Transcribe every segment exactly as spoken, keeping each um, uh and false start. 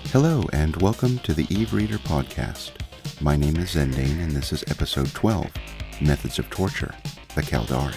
Hello and welcome to the Eve Reader podcast. My name is Zendane and this is episode twelve, Methods of Torture, the Caldari.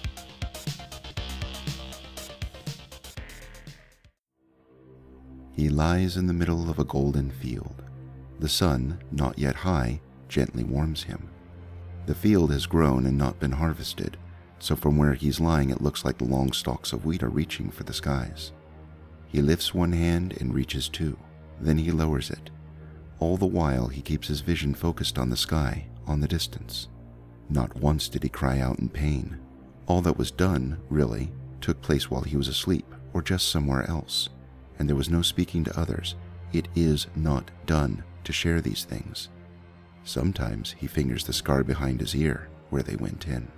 He lies in the middle of a golden field. The sun, not yet high, gently warms him. The field has grown and not been harvested, so from where he's lying it looks like the long stalks of wheat are reaching for the skies. He lifts one hand and reaches two. Then he lowers it. All the while he keeps his vision focused on the sky, on the distance. Not once did he cry out in pain. All that was done, really, took place while he was asleep or just somewhere else, and there was no speaking to others. It is not done to share these things. Sometimes he fingers the scar behind his ear where they went in.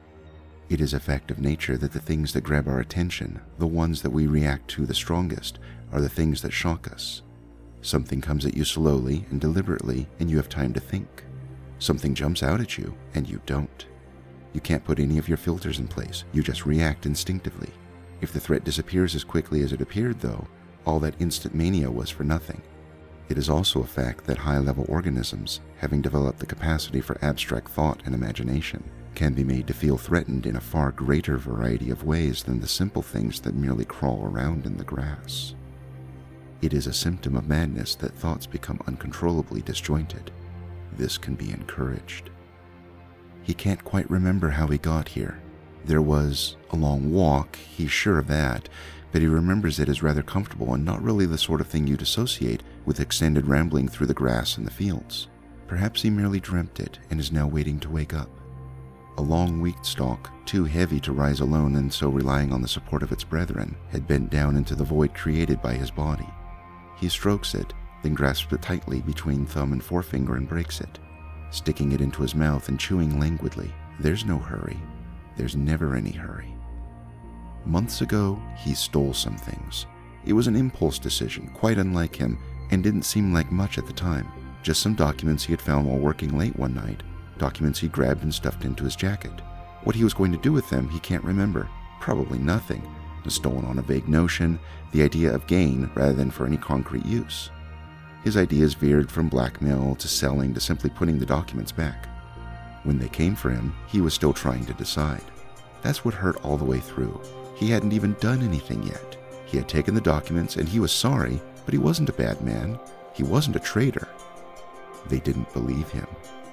It is a fact of nature that the things that grab our attention, the ones that we react to the strongest, are the things that shock us. Something comes at you slowly and deliberately, and you have time to think. Something jumps out at you, and you don't. You can't put any of your filters in place. You just react instinctively. If the threat disappears as quickly as it appeared, though, all that instant mania was for nothing. It is also a fact that high-level organisms, having developed the capacity for abstract thought and imagination, can be made to feel threatened in a far greater variety of ways than the simple things that merely crawl around in the grass. It is a symptom of madness that thoughts become uncontrollably disjointed. This can be encouraged. He can't quite remember how he got here. There was a long walk, he's sure of that, but he remembers it as rather comfortable and not really the sort of thing you'd associate with extended rambling through the grass and the fields. Perhaps he merely dreamt it and is now waiting to wake up. A long wheat stalk, too heavy to rise alone and so relying on the support of its brethren, had bent down into the void created by his body. He strokes it, then grasps it tightly between thumb and forefinger and breaks it, sticking it into his mouth and chewing languidly. There's no hurry. There's never any hurry. Months ago, he stole some things. It was an impulse decision, quite unlike him, and didn't seem like much at the time. Just some documents he had found while working late one night, documents he grabbed and stuffed into his jacket. What he was going to do with them, he can't remember. Probably nothing. Stolen on a vague notion, the idea of gain rather than for any concrete use. His ideas veered from blackmail to selling to simply putting the documents back. When they came for him, he was still trying to decide. That's what hurt all the way through. He hadn't even done anything yet. He had taken the documents and he was sorry, but he wasn't a bad man. He wasn't a traitor. They didn't believe him.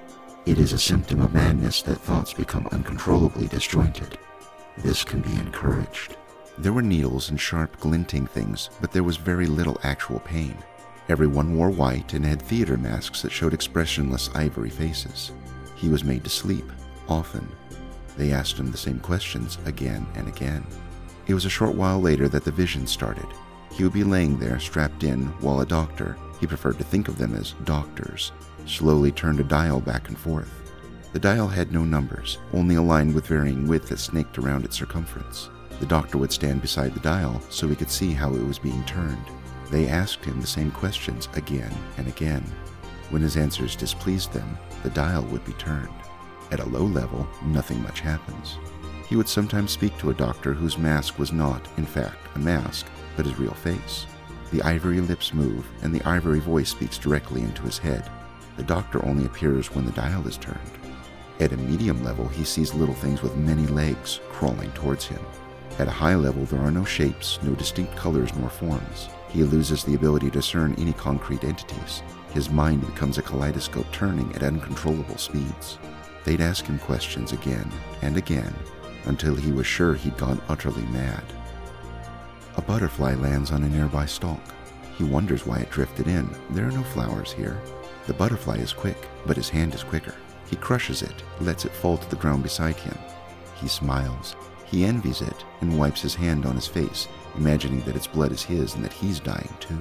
It is a symptom of madness that thoughts become uncontrollably disjointed. This can be encouraged. There were needles and sharp, glinting things, but there was very little actual pain. Everyone wore white and had theater masks that showed expressionless ivory faces. He was made to sleep, often. They asked him the same questions again and again. It was a short while later that the vision started. He would be laying there, strapped in, while a doctor, he preferred to think of them as doctors, slowly turned a dial back and forth. The dial had no numbers, only a line with varying width that snaked around its circumference. The doctor would stand beside the dial so he could see how it was being turned. They asked him the same questions again and again. When his answers displeased them, the dial would be turned. At a low level, nothing much happens. He would sometimes speak to a doctor whose mask was not, in fact, a mask, but his real face. The ivory lips move, and the ivory voice speaks directly into his head. The doctor only appears when the dial is turned. At a medium level, he sees little things with many legs crawling towards him. At a high level, there are no shapes, no distinct colors nor forms. He loses the ability to discern any concrete entities. His mind becomes a kaleidoscope turning at uncontrollable speeds. They'd ask him questions again and again until he was sure he'd gone utterly mad. A butterfly lands on a nearby stalk. He wonders why it drifted in. There are no flowers here. The butterfly is quick, but his hand is quicker. He crushes it, lets it fall to the ground beside him. He smiles. He envies it and wipes his hand on his face, imagining that its blood is his and that he's dying too.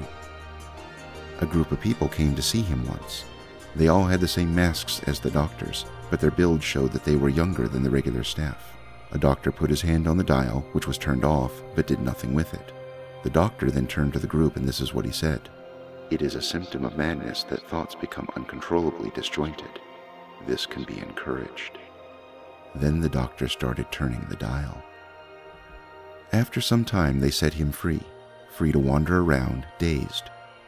A group of people came to see him once. They all had the same masks as the doctors, but their build showed that they were younger than the regular staff. A doctor put his hand on the dial, which was turned off, but did nothing with it. The doctor then turned to the group and this is what he said. It is a symptom of madness that thoughts become uncontrollably disjointed. This can be encouraged. Then the doctor started turning the dial. After some time, they set him free, free to wander around, dazed.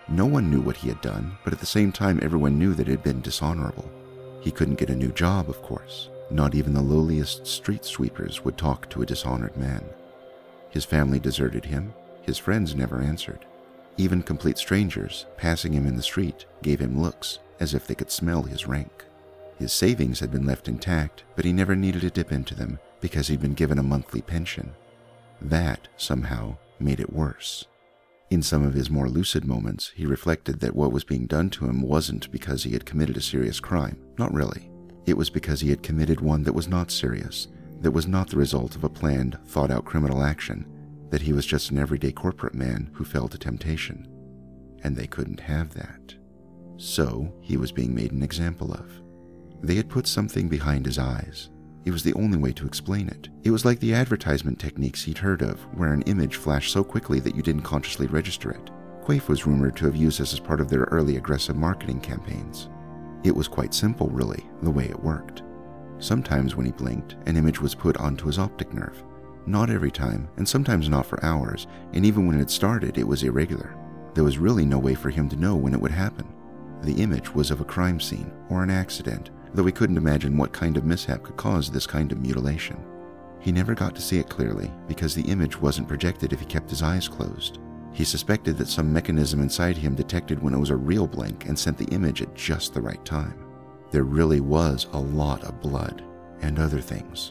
No one knew what he had done, but at the same time everyone knew that it had been dishonorable. He couldn't get a new job, of course. Not even the lowliest street sweepers would talk to a dishonored man. His family deserted him. His friends never answered. Even complete strangers, passing him in the street, gave him looks as if they could smell his rank. His savings had been left intact, but he never needed to dip into them because he'd been given a monthly pension. That, somehow, made it worse. In some of his more lucid moments, he reflected that what was being done to him wasn't because he had committed a serious crime. Not really. It was because he had committed one that was not serious, that was not the result of a planned, thought-out criminal action, that he was just an everyday corporate man who fell to temptation. And they couldn't have that. So, he was being made an example of. They had put something behind his eyes. It was the only way to explain it. It was like the advertisement techniques he'd heard of, where an image flashed so quickly that you didn't consciously register it. Quaife was rumored to have used this as part of their early aggressive marketing campaigns. It was quite simple, really, the way it worked. Sometimes when he blinked, an image was put onto his optic nerve. Not every time, and sometimes not for hours, and even when it started, it was irregular. There was really no way for him to know when it would happen. The image was of a crime scene or an accident, though he couldn't imagine what kind of mishap could cause this kind of mutilation. He never got to see it clearly because the image wasn't projected if he kept his eyes closed. He suspected that some mechanism inside him detected when it was a real blink and sent the image at just the right time. There really was a lot of blood and other things.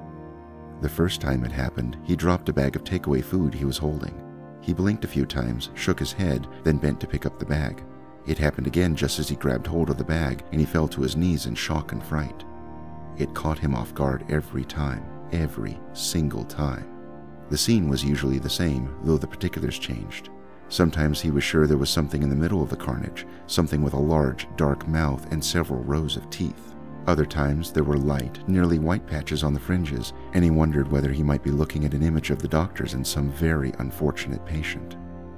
The first time it happened, he dropped a bag of takeaway food he was holding. He blinked a few times, shook his head, then bent to pick up the bag. It happened again just as he grabbed hold of the bag, and he fell to his knees in shock and fright. It caught him off guard every time, every single time. The scene was usually the same, though the particulars changed. Sometimes he was sure there was something in the middle of the carnage, something with a large, dark mouth and several rows of teeth. Other times there were light, nearly white patches on the fringes, and he wondered whether he might be looking at an image of the doctors in some very unfortunate patient.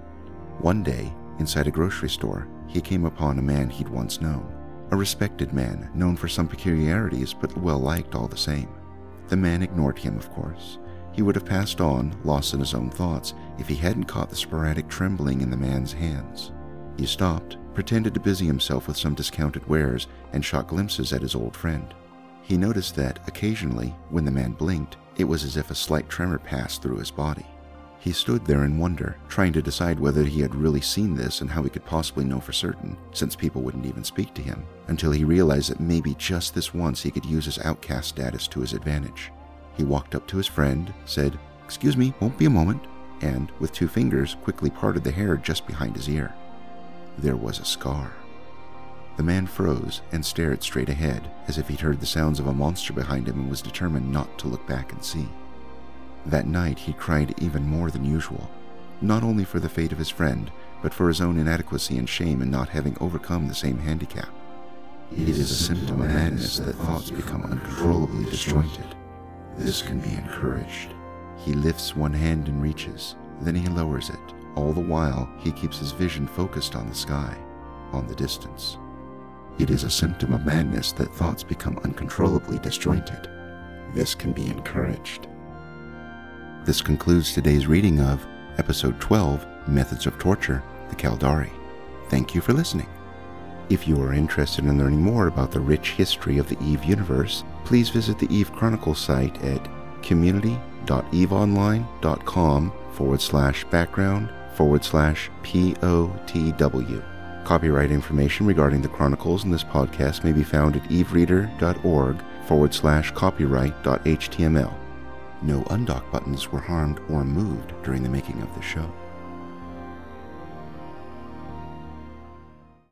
One day, inside a grocery store, he came upon a man he'd once known. A respected man, known for some peculiarities, but well-liked all the same. The man ignored him, of course. He would have passed on, lost in his own thoughts, if he hadn't caught the sporadic trembling in the man's hands. He stopped, pretended to busy himself with some discounted wares, and shot glimpses at his old friend. He noticed that, occasionally, when the man blinked, it was as if a slight tremor passed through his body. He stood there in wonder, trying to decide whether he had really seen this and how he could possibly know for certain, since people wouldn't even speak to him, until he realized that maybe just this once he could use his outcast status to his advantage. He walked up to his friend, said, "Excuse me, won't be a moment," and, with two fingers, quickly parted the hair just behind his ear. There was a scar. The man froze and stared straight ahead, as if he'd heard the sounds of a monster behind him and was determined not to look back and see. That night he cried even more than usual, not only for the fate of his friend, but for his own inadequacy and shame in not having overcome the same handicap. It is a symptom of madness that thoughts become uncontrollably disjointed. This can be encouraged. He lifts one hand and reaches, then he lowers it. All the while, he keeps his vision focused on the sky, on the distance. It is a symptom of madness that thoughts become uncontrollably disjointed. This can be encouraged. This concludes today's reading of Episode twelve, Methods of Torture, the Caldari. Thank you for listening. If you are interested in learning more about the rich history of the EVE universe, please visit the EVE Chronicles site at community.eveonline.com forward slash background forward slash POTW. Copyright information regarding the Chronicles in this podcast may be found at evereader.org forward slash copyright.html. No undock buttons were harmed or moved during the making of the show.